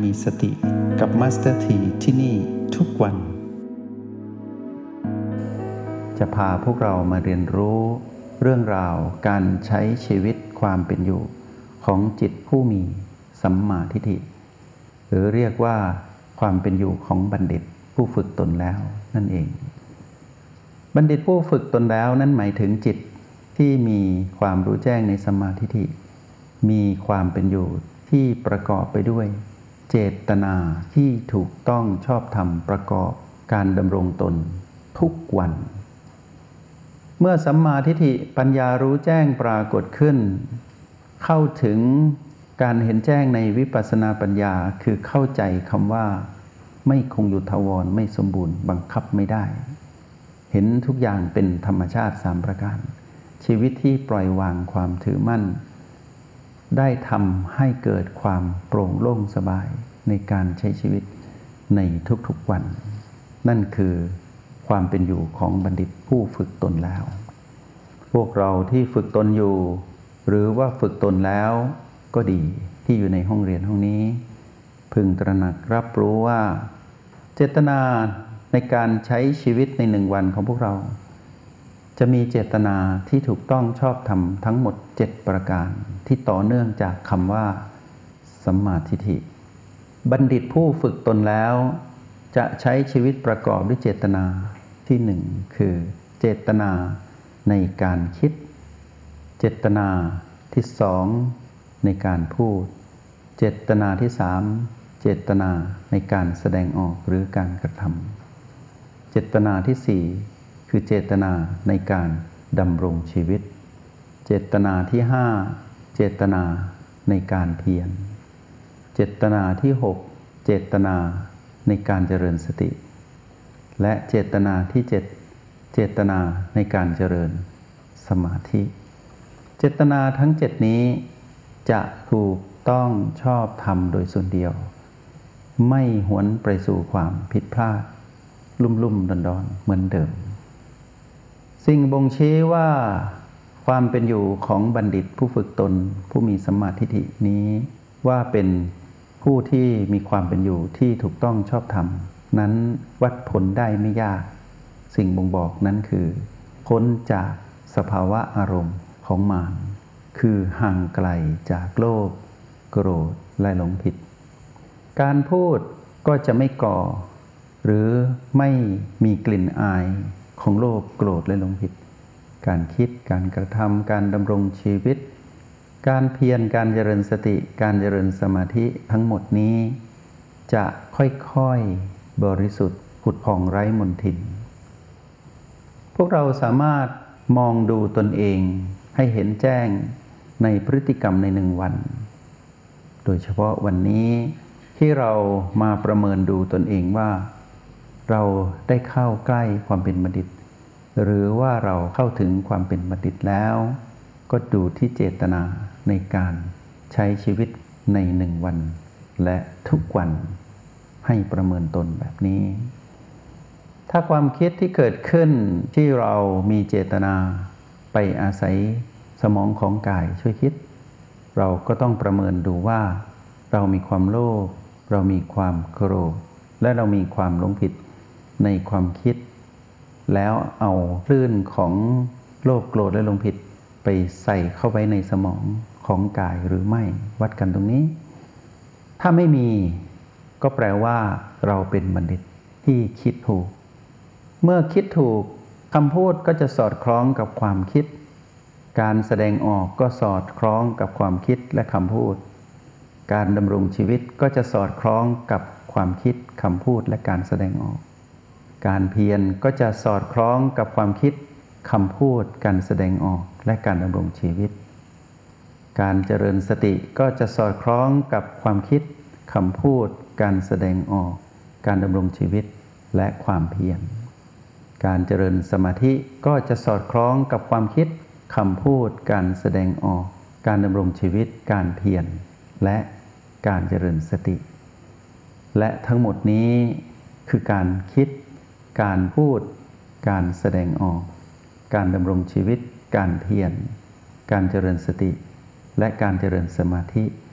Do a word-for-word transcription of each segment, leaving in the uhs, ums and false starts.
มีสติกับมาสเตอร์ทีที่นี่ทุกวันจะพาพวกเรามาเรียนรู้เรื่องราวการใช้ชีวิตความเป็นอยู่ของจิตผู้มีสัมมาทิฏฐิหรือเรียกว่าความเป็นอยู่ของบัณฑิตผู้ฝึกตนแล้วนั่นเองบัณฑิตผู้ฝึกตนแล้วนั้นหมายถึงจิตที่มีความรู้แจ้งในสัมมาทิฏฐิมีความเป็นอยู่ที่ประกอบไปด้วยเจตนาที่ถูกต้องชอบธรรมประกอบการดำรงตนทุกวันเมื่อสัมมาทิฏฐิปัญญารู้แจ้งปรากฏขึ้นเข้าถึงการเห็นแจ้งในวิปัสสนาปัญญาคือเข้าใจคำว่าไม่คงอยู่ถาวรไม่สมบูรณ์บังคับไม่ได้เห็นทุกอย่างเป็นธรรมชาติสามประการชีวิตที่ปล่อยวางความถือมั่นได้ทำให้เกิดความโปร่งโล่งสบายในการใช้ชีวิตในทุกๆวันนั่นคือความเป็นอยู่ของบัณฑิตผู้ฝึกตนแล้วพวกเราที่ฝึกตนอยู่หรือว่าฝึกตนแล้วก็ดีที่อยู่ในห้องเรียนห้องนี้พึงตระหนักรับรู้ว่าเจตนาในการใช้ชีวิตในหนึ่งวันของพวกเราจะมีเจตนาที่ถูกต้องชอบธรรมทั้งหมดเจ็ดประการที่ต่อเนื่องจากคำว่าสัมมาทิฏฐิบัณฑิตผู้ฝึกตนแล้วจะใช้ชีวิตประกอบด้วยเจตนาที่หนึ่งคือเจตนาในการคิดเจตนาที่สองในการพูดเจตนาที่สามเจตนาในการแสดงออกหรือการกระทำเจตนาที่สี่คือเจตนาในการดำรงชีวิตเจตนาที่ห้าเจตนาในการเพียรเจตนาที่หกเจตนาในการเจริญสติและเจตนาที่เจ็ดเจตนาในการเจริญสมาธิเจตนาทั้งเจ็ดนี้จะถูกต้องชอบธรรมโดยส่วนเดียวไม่หวนไปสู่ความผิดพลาดลุ่มๆดอนๆเหมือนเดิมสิ่งบ่งชี้ว่าความเป็นอยู่ของบัณฑิตผู้ฝึกตนผู้มีสัมมาทิฏฐินี้ว่าเป็นผู้ที่มีความเป็นอยู่ที่ถูกต้องชอบธรรมนั้นวัดผลได้ไม่ยากสิ่งบ่งบอกนั้นคือพ้นจากสภาวะอารมณ์ของมารคือห่างไกลจากโลภโกรธและหลงผิดการพูดก็จะไม่ก่อหรือไม่มีกลิ่นอายของโลภโกรธและหลงผิดการคิดการกระทำการดำรงชีวิตการเพียรการเจริญสติการเจริญสมาธิทั้งหมดนี้จะค่อยๆบริสุทธิ์ผุดผ่องไร้มลทินพวกเราสามารถมองดูตนเองให้เห็นแจ้งในพฤติกรรมในหนึ่งวันโดยเฉพาะวันนี้ที่เรามาประเมินดูตนเองว่าเราได้เข้าใกล้ความเป็นบัณฑิตหรือว่าเราเข้าถึงความเป็นบัณฑิตแล้วก็ดูที่เจตนาในการใช้ชีวิตในหนึ่งวันและทุกวันให้ประเมินตนแบบนี้ถ้าความคิดที่เกิดขึ้นที่เรามีเจตนาไปอาศัยสมองของกายช่วยคิดเราก็ต้องประเมินดูว่าเรามีความโลภเรามีความโกรธและเรามีความหลงผิดในความคิดแล้วเอาคลื่นของโลภโกรธและหลงผิดไปใส่เข้าไว้ในสมองของกายหรือไม่วัดกันตรงนี้ถ้าไม่มีก็แปลว่าเราเป็นบัณฑิตที่คิดถูกเมื่อคิดถูกคำพูดก็จะสอดคล้องกับความคิดการแสดงออกก็สอดคล้องกับความคิดและคำพูดการดำรงชีวิตก็จะสอดคล้องกับความคิดคำพูดและการแสดงออกการเพียรก็จะสอดคล้องกับความคิดคำพูดการแสดงออกและการดำรงชีวิตการเจริญสติก็จะสอดคล้องกับความคิดคำพูดการแสดงออกการดำรงชีวิตและความเพียรการเจริญสมาธิก็จะสอดคล้องกับความคิดคำพูดการแสดงออกการดำรงชีวิตการเพียรและการเจริญสติและทั้งหมดนี้คือการคิดการพูดการแสดงออกการดำรงชีวิตการเพียรการเจริญสติและการเจริญสมาธิ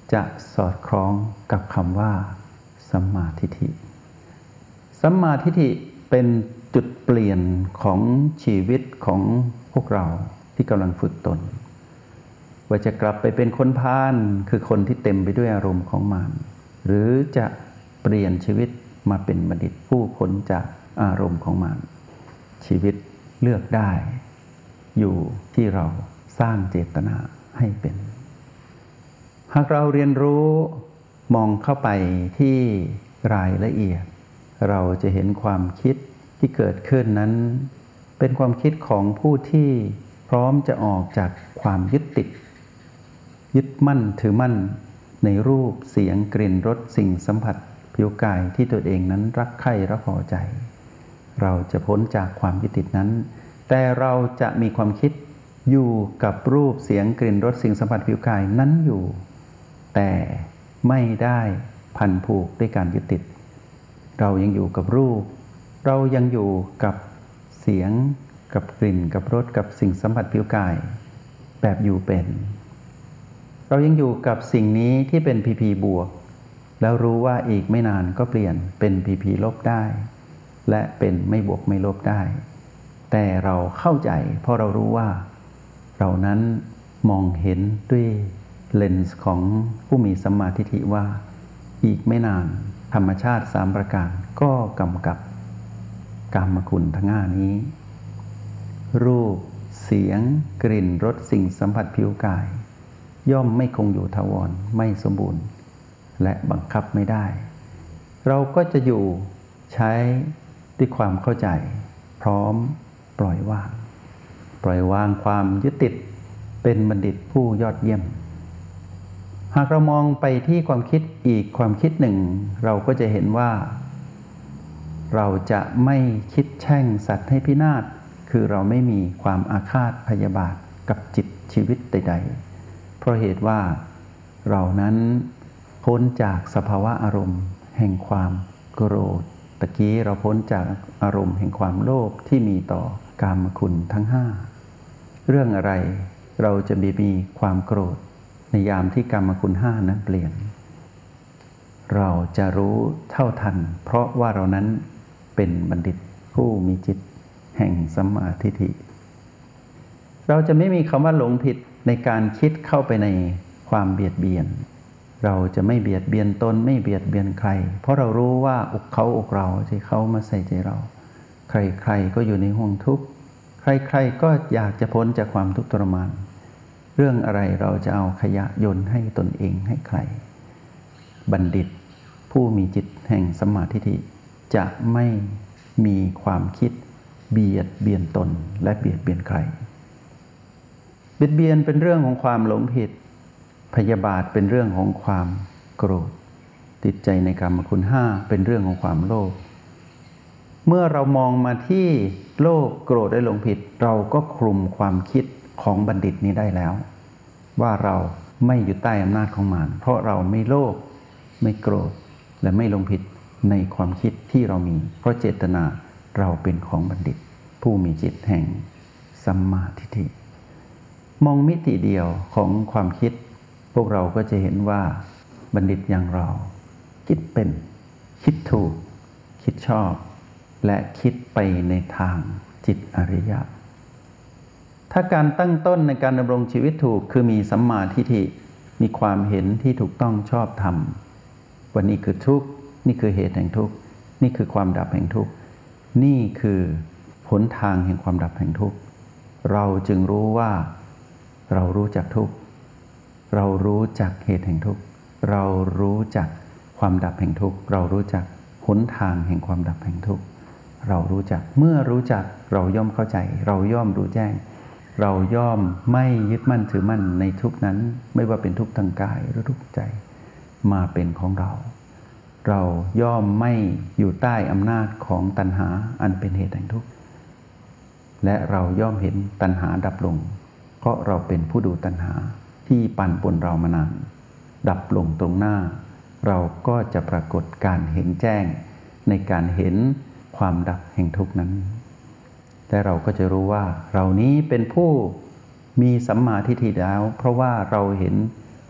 จะสอดคล้องกับคำว่าสัมมาทิฏฐิสัมมาทิฏฐิเป็นจุดเปลี่ยนของชีวิตของพวกเราที่กำลังฝึกตนว่าจะกลับไปเป็นคนพาลคือคนที่เต็มไปด้วยอารมณ์ของมารหรือจะเปลี่ยนชีวิตมาเป็นบัณฑิตผู้พ้นจากอารมณ์ของมารชีวิตเลือกได้อยู่ที่เราสร้างเจตนาให้เป็นหากเราเรียนรู้มองเข้าไปที่รายละเอียดเราจะเห็นความคิดที่เกิดขึ้นนั้นเป็นความคิดของผู้ที่พร้อมจะออกจากความยึดติดยึดมั่นถือมั่นในรูปเสียงกลิ่นรสสิ่งสัมผัสผิวกายที่ตัวเองนั้นรักใคร่รักพอใจเราจะพ้นจากความยึดติดนั้นแต่เราจะมีความคิดอยู่กับรูปเสียงกลิ่นรสสิ่งสัมผัสผิวกายนั้นอยู่แต่ไม่ได้พันผูกด้วยการยึดติดเรายังอยู่กับรูปเรายังอยู่กับเสียงกับกลิ่นกับรสกับสิ่งสัมผัสผิวกายแบบอยู่เป็นเรายังอยู่กับสิ่งนี้ที่เป็นพีพีบวกแล้วรู้ว่าอีกไม่นานก็เปลี่ยนเป็นพีพีลบได้และเป็นไม่บวกไม่ลบได้แต่เราเข้าใจเพราะเรารู้ว่าเรานั้นมองเห็นด้วยเลนส์ของผู้มีสัมมาทิฏฐิว่าอีกไม่นานธรรมชาติสามประการก็กำกับกามคุณทั้งห้านี้รูปเสียงกลิ่นรสสิ่งสัมผัสผิวกายย่อมไม่คงอยู่ถาวรไม่สมบูรณ์และบังคับไม่ได้เราก็จะอยู่ใช้ด้วยความเข้าใจพร้อมปล่อยวางปล่อยวางความยึดติดเป็นบัณฑิตผู้ยอดเยี่ยมหากเรามองไปที่ความคิดอีกความคิดหนึ่งเราก็จะเห็นว่าเราจะไม่คิดแช่งสัตว์ให้พินาศคือเราไม่มีความอาฆาตพยาบาทกับจิตชีวิตใดๆเพราะเหตุว่าเรานั้นพ้นจากสภาวะอารมณ์แห่งความโกรธตะกี้เราพ้นจากอารมณ์แห่งความโลภที่มีต่อกามคุณทั้งห้าเรื่องอะไรเราจะมีมีความโกรธในยามที่กามคุณห้านั้นเปลี่ยนเราจะรู้เท่าทันเพราะว่าเรานั้นเป็นบัณฑิตผู้มีจิตแห่งสัมมาทิฏฐิเราจะไม่มีคำว่าหลงผิดในการคิดเข้าไปในความเบียดเบียนเราจะไม่เบียดเบียนตนไม่เบียดเบียนใครเพราะเรารู้ว่าอกเขาอกเราที่เขามาใส่ใจเราใครๆก็อยู่ในห่วงทุกข์ใครๆก็อยากจะพ้นจากความทุกข์ทรมานเรื่องอะไรเราจะเอาขยะโยนให้ตนเองให้ใครบัณฑิตผู้มีจิตแห่งสัมมาทิฏฐิจะไม่มีความคิดเบียดเบียนตนและเบียดเบียนใครเบียดเบียนเป็นเรื่องของความหลงผิดพยาบาทเป็นเรื่องของความโกรธติดใจในกามคุณห้าเป็นเรื่องของความโลภเมื่อเรามองมาที่โลภโกรธและหลงผิดเราก็คลุมความคิดของบัณฑิตนี้ได้แล้วว่าเราไม่อยู่ใต้อำนาจของมารเพราะเราไม่โลภไม่โกรธและไม่หลงผิดในความคิดที่เรามีเพราะเจตนาเราเป็นของบัณฑิตผู้มีจิตแห่งสัมมาทิฏฐิมองมิติเดียวของความคิดพวกเราก็จะเห็นว่าบัณฑิตอย่างเราคิดเป็นคิดถูกคิดชอบและคิดไปในทางจิตอริยะถ้าการตั้งต้นในการดำรงชีวิตถูกคือมีสัมมาทิฏฐิมีความเห็นที่ถูกต้องชอบธรรมว่านี่คือทุกข์นี่คือเหตุแห่งทุกข์นี่คือความดับแห่งทุกข์นี่คือหนทางแห่งความดับแห่งทุกข์เราจึงรู้ว่าเรารู้จักทุกข์เรารู้จักเหตุแห่งทุกข์เรารู้จักความดับแห่งทุกข์เรารู้จักหนทางแห่งความดับแห่งทุกข์เรารู้จักเมื่อรู้จักเราย่อมเข้าใจเราย่อมรู้แจ้งเราย่อมไม่ยึดมั่นถือมั่นในทุกข์นั้นไม่ว่าเป็นทุกข์ทางกายหรือทุกข์ใจมาเป็นของเราเราย่อมไม่อยู่ใต้อำนาจของตัณหาอันเป็นเหตุแห่งทุกข์และเราย่อมเห็นตัณหาดับลงเพราะเราเป็นผู้ดูตัณหาที่ปั่นป่วนเรามานานดับลงตรงหน้าเราก็จะปรากฏการเห็นแจ้งในการเห็นความดับแห่งทุกข์นั้นแต่เราก็จะรู้ว่าเรานี้เป็นผู้มีสัมมาทิฏฐิแล้วเพราะว่าเราเห็นห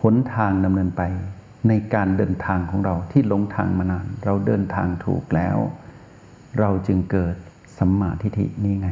นทางดำเนินไปในการเดินทางของเราที่หลงทางมานานเราเดินทางถูกแล้วเราจึงเกิดสัมมาทิฏฐินี้ไง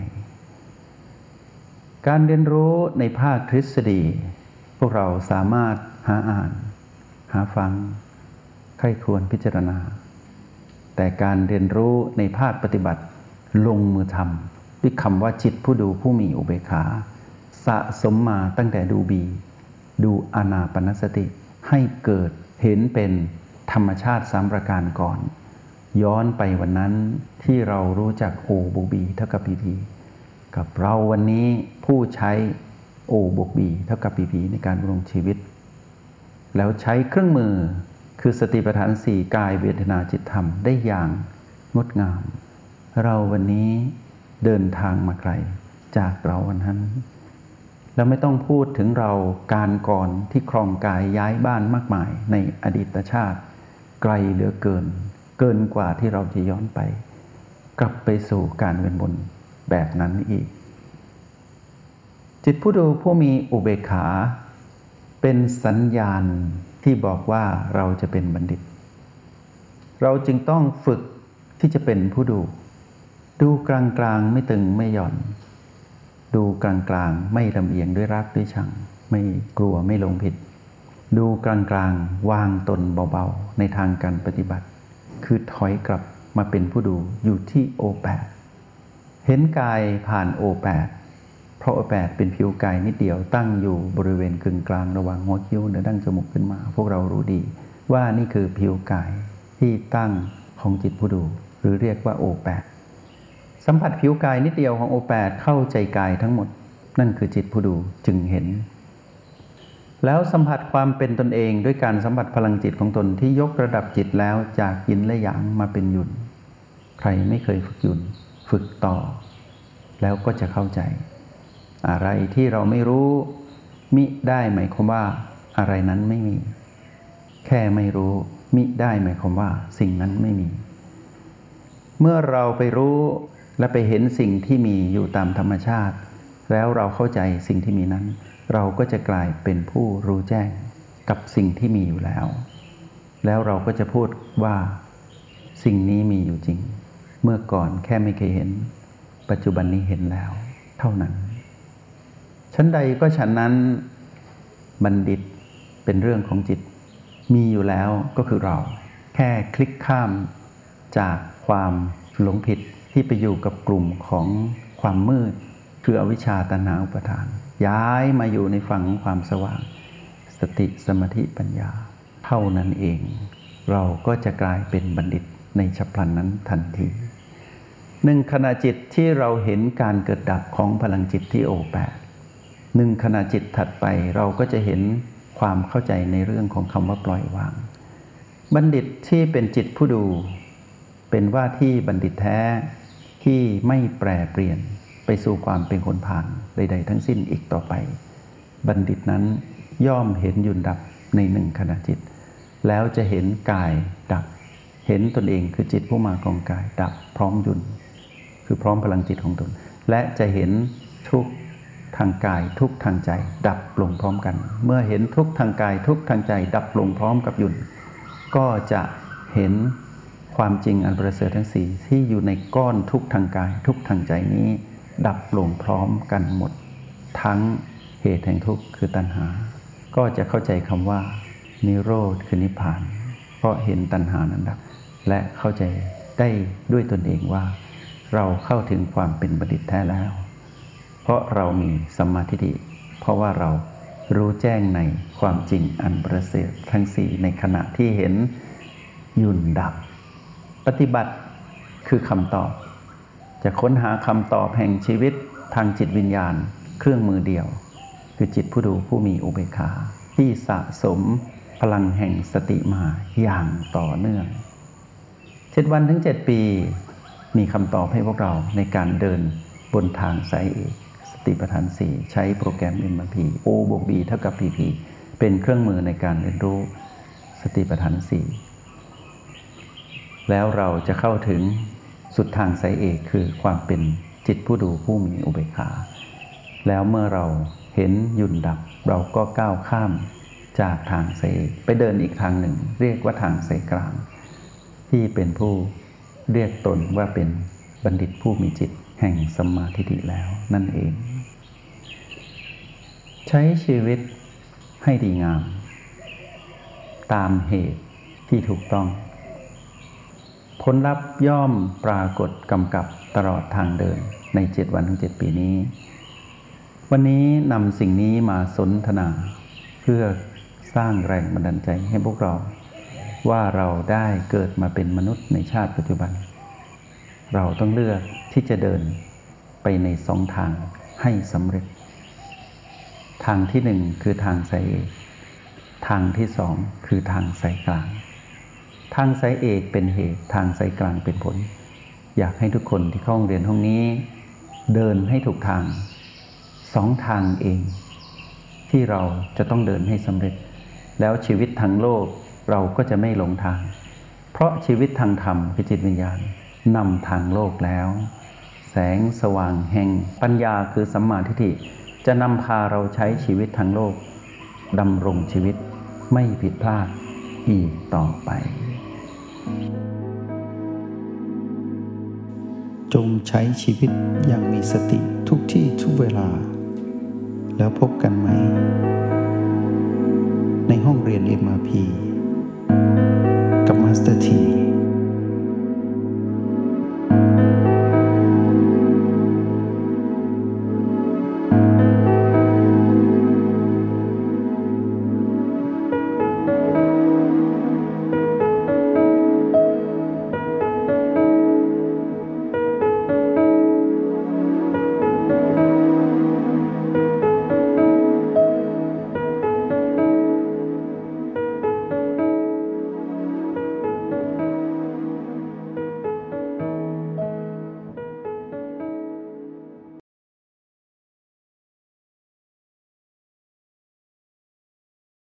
การเรียนรู้ในภาคทฤษฎีพวกเราสามารถหาอ่านหาฟังใคร่ครวญพิจารณาแต่การเรียนรู้ในภาคปฏิบัติลงมือทำด้วยคำว่าจิตผู้ดูผู้มีอุเบกขาสะสมมาตั้งแต่ดูบีดูอานาปานสติให้เกิดเห็นเป็นธรรมชาติสามประการก่อนย้อนไปวันนั้นที่เรารู้จักโอบวกบีเท่ากับพีพีกับเราวันนี้ผู้ใช้โอบวกบีเท่ากับพีพีในการดำรงชีวิตแล้วใช้เครื่องมือคือสติปัฏฐานสี่กายเวทนาจิตธรรมได้อย่างงดงามเราวันนี้เดินทางมาไกลจากเราวันนั้นแล้วไม่ต้องพูดถึงเราการก่อนที่ครองกายย้ายบ้านมากมายในอดีตชาติไกลเหลือเกินเกินกว่าที่เราจะย้อนไปกลับไปสู่การเวียนวนแบบนั้นอีกจิตผู้ดูผู้มีอุเบกขาเป็นสัญญาณที่บอกว่าเราจะเป็นบัณฑิตเราจึงต้องฝึกที่จะเป็นผู้ดูดูกลางๆไม่ตึงไม่หย่อนดูกลางๆไม่ลำเอียงด้วยรักด้วยชังไม่กลัวไม่หลงผิดดูกลางๆวางตนเบาๆในทางการปฏิบัติคือถอยกลับมาเป็นผู้ดูอยู่ที่โอแปดเห็นกายผ่านโอแปดเพราะโอแปดเป็นผิวกายนิดเดียวตั้งอยู่บริเวณกึ่งกลางระหว่างหัวคิ้วเหนือดั้งจมูกขึ้นมาพวกเรารู้ดีว่านี่คือผิวกายที่ตั้งของจิตผู้ดูหรือเรียกว่าโอแปดสัมผัสผิวกายนิดเดียวของโอแปดเข้าใจกายทั้งหมดนั่นคือจิตผู้ดูจึงเห็นแล้วสัมผัสความเป็นตนเองด้วยการสัมผัสพลังจิตของตนที่ยกระดับจิตแล้วจากยินและหยางมาเป็นหยุนใครไม่เคยฝึกหยุนฝึกต่อแล้วก็จะเข้าใจอะไรที่เราไม่รู้มิได้หมายความว่าอะไรนั้นไม่มีแค่ไม่รู้มิได้หมายความว่าสิ่งนั้นไม่มีเมื่อเราไปรู้และไปเห็นสิ่งที่มีอยู่ตามธรรมชาติแล้วเราเข้าใจสิ่งที่มีนั้นเราก็จะกลายเป็นผู้รู้แจ้งกับสิ่งที่มีอยู่แล้วแล้วเราก็จะพูดว่าสิ่งนี้มีอยู่จริงเมื่อก่อนแค่ไม่เคยเห็นปัจจุบันนี้เห็นแล้วเท่านั้นชั้นใดก็ฉันนั้นบัณฑิตเป็นเรื่องของจิตมีอยู่แล้วก็คือเราแค่คลิกข้ามจากความหลงผิดที่ไปอยู่กับกลุ่มของความมืดคืออวิชชาตัณหาอุปาทานย้ายมาอยู่ในฝั่งของความสว่างสติสมาธิปัญญาเท่านั้นเองเราก็จะกลายเป็นบัณฑิตในฉับพลันนั้นทันทีหนึ่งขณะจิตที่เราเห็นการเกิดดับของพลังจิตที่โอแปดหนึ่งขณะจิตถัดไปเราก็จะเห็นความเข้าใจในเรื่องของคำว่าปล่อยวางบัณฑิตที่เป็นจิตผู้ดูเป็นว่าที่บัณฑิตแท้ที่ไม่แปรเปลี่ยนไปสู่ความเป็นคนผ่านใดๆทั้งสิ้นอีกต่อไปบัณฑิตนั้นย่อมเห็นหยุดดับในหนึ่งขณะจิตแล้วจะเห็นกายดับเห็นตนเองคือจิตผู้มากองกายดับพร้อมหยุดคือพร้อมพลังจิตของตนและจะเห็นทุกทางกายทุกทางใจดับลงพร้อมกันเมื่อเห็นทุกทางกายทุกทางใจดับลงพร้อมกับหยุดก็จะเห็นความจริงอันประเสริฐทั้งสี่ที่อยู่ในก้อนทุกทางกายทุกทางใจนี้ดับลงพร้อมกันหมดทั้งเหตุแห่งทุกข์คือตัณหาก็จะเข้าใจคำว่านิโรธคือนิพพานเพราะเห็นตัณหานั้นดับและเข้าใจได้ด้วยตนเองว่าเราเข้าถึงความเป็นบัณฑิตแท้แล้วเพราะเรามีสัมมาทิฏฐิเพราะว่าเรารู้แจ้งในความจริงอันประเสริฐทั้งสี่ในขณะที่เห็นหยุ่นดับปฏิบัติคือคำตอบจะค้นหาคำตอบแห่งชีวิตทางจิตวิญญาณเครื่องมือเดียวคือจิตผู้ดูผู้มีอุเบกขาที่สะสมพลังแห่งสติมาอย่างต่อเนื่องเจ็ดวันถึงเจ็ดปีมีคำตอบให้พวกเราในการเดินบนทางสายเอกสติปัฏฐานสี่ใช้โปรแกรม เอ็ม อาร์ พี O บวก B เท่ากับ พี พี เป็นเครื่องมือในการเรียนรู้สติปัฏฐานสี่แล้วเราจะเข้าถึงสุดทางสายเอกคือความเป็นจิตผู้ดูผู้มีอุเบกขาแล้วเมื่อเราเห็นหยุ่นดับเราก็ก้าวข้ามจากทางสายเอกไปเดินอีกทางหนึ่งเรียกว่าทางสายกลางที่เป็นผู้เรียกตนว่าเป็นบัณฑิตผู้มีจิตแห่งสัมมาทิฏฐิแล้วนั่นเองใช้ชีวิตให้ดีงามตามเหตุที่ถูกต้องผลลัพธ์ย่อมปรากฏกำกับตลอดทางเดินในเจ็ดวันถึงเจ็ดปีนี้วันนี้นำสิ่งนี้มาสนทนาเพื่อสร้างแรงบันดาลใจให้พวกเราว่าเราได้เกิดมาเป็นมนุษย์ในชาติปัจจุบันเราต้องเลือกที่จะเดินไปในสองทางให้สำเร็จทางที่หนึ่งคือทางสายเอกทางที่สองคือทางสายกลางทางสายเอกเป็นเหตุทางสายกลางเป็นผลอยากให้ทุกคนที่เข้าห้องเรียนห้องนี้เดินให้ถูกทางสองทางเองที่เราจะต้องเดินให้สำเร็จแล้วชีวิตทางโลกเราก็จะไม่หลงทางเพราะชีวิตทางธรรมคือจิตวิญญาณนำทางโลกแล้วแสงสว่างแห่งปัญญาคือสัมมาทิฏฐิจะนำพาเราใช้ชีวิตทางโลกดำรงชีวิตไม่ผิดพลาดอีกต่อไปจงใช้ชีวิตอย่างมีสติทุกที่ทุกเวลาแล้วพบกันไหมในห้องเรียน เอ็ม อาร์ พี กับมาสเตอร์ที